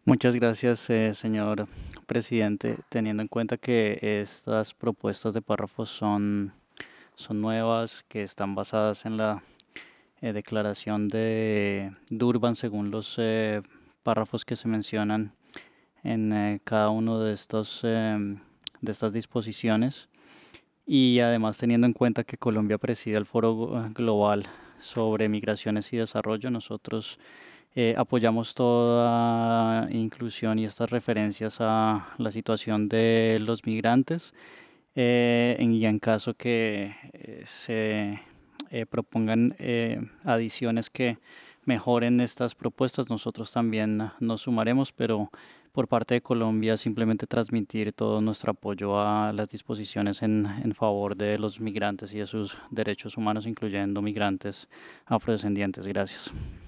Muchas gracias, señor presidente. Teniendo en cuenta que estas propuestas de párrafos son nuevas, que están basadas en la declaración de Durban, según los párrafos que se mencionan en cada uno de de estas disposiciones, y además teniendo en cuenta que Colombia preside el Foro Global sobre Migraciones y Desarrollo, nosotros apoyamos toda inclusión y estas referencias a la situación de los migrantes, y en caso que se propongan adiciones que mejoren estas propuestas, nosotros también nos sumaremos, pero por parte de Colombia simplemente transmitir todo nuestro apoyo a las disposiciones en favor de los migrantes y de sus derechos humanos, incluyendo migrantes afrodescendientes. Gracias.